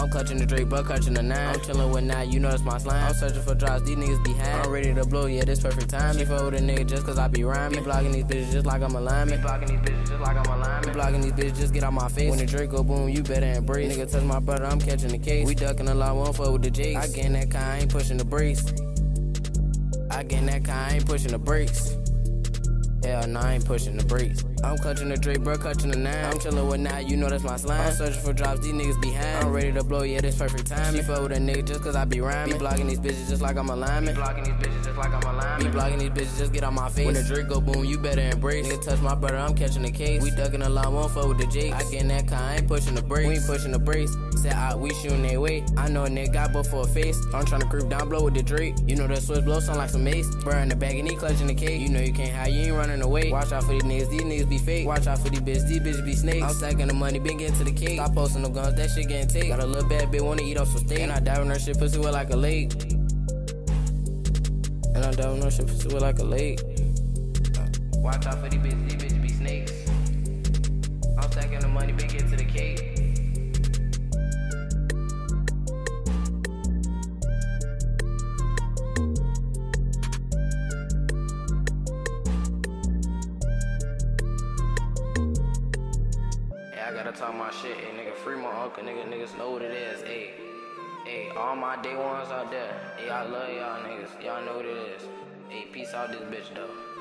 I'm clutching the Drake, but clutching the 9. I'm chillin' with 9, you know that's my slime. I'm searching for drops, these niggas behind. I'm ready to blow, yeah, this perfect time. She fuck with a nigga just cause I be rhyming. Be blocking these bitches just like I'm a lineman. Be blocking these bitches just like I'm a lineman. Be blocking these bitches, just get out my face. When the Drake go boom, you better embrace. Nigga touch my brother, I'm catching the case. We ducking a lot, won't fuck with the Jakes. I get in that car, I ain't pushing the brakes. I get in that car, I ain't pushing the brakes. Hell nah, I ain't pushing the brakes. I'm clutching the Drake, bro, clutching the 9. I'm chillin' with 9, you know that's my slime. I'm searching for drops, these niggas behind. I'm ready to blow, yeah, this perfect time. She fuck with a nigga just cause I be rhyming. Be blocking these bitches just like I'm a lineman. Be blocking these bitches just like I'm a lineman. Be blocking these bitches, just get out my face. When the Drake go boom, you better embrace. Nigga touch my brother, I'm catching the case. We ducking a lot, won't fuck with the Jakes. I get in that car, I ain't pushing the brakes. We ain't pushing the brakes. Said we shooting their way. I know a nigga got but for a face. I'm tryna creep down, blow with the Drake. You know that switch blow sound like some mace. Bro in the bag and he clutching the cake. You know you can't hide, you ain't running away. Watch out for these niggas be fake. Watch out for these bitches be snakes. I'm stacking the money, been getting to the cake. Stop posting no guns, that shit getting take. Got a little bad bitch, wanna eat off some steak. And I dive in her shit, pussy with like a lake. And I dive in her shit, pussy with like a lake. Watch out for these bitches be snakes. I'm stacking the money, been getting to the cake. I gotta talk my shit, hey nigga, free my uncle, niggas know what it is, hey, all my day ones out there, hey, I love y'all niggas, y'all know what it is, hey, peace out this bitch though.